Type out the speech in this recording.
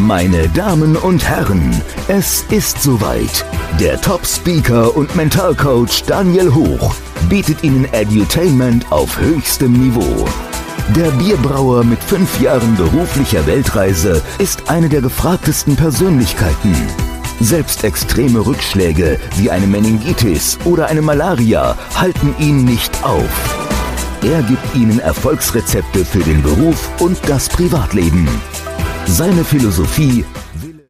Meine Damen und Herren, es ist soweit. Der Top-Speaker und Mentalcoach Daniel Hoch bietet Ihnen Edutainment auf höchstem Niveau. Der Bierbrauer mit 5 Jahren beruflicher Weltreise ist eine der gefragtesten Persönlichkeiten. Selbst extreme Rückschläge wie eine Meningitis oder eine Malaria halten ihn nicht auf. Er gibt Ihnen Erfolgsrezepte für den Beruf und das Privatleben. Seine Philosophie: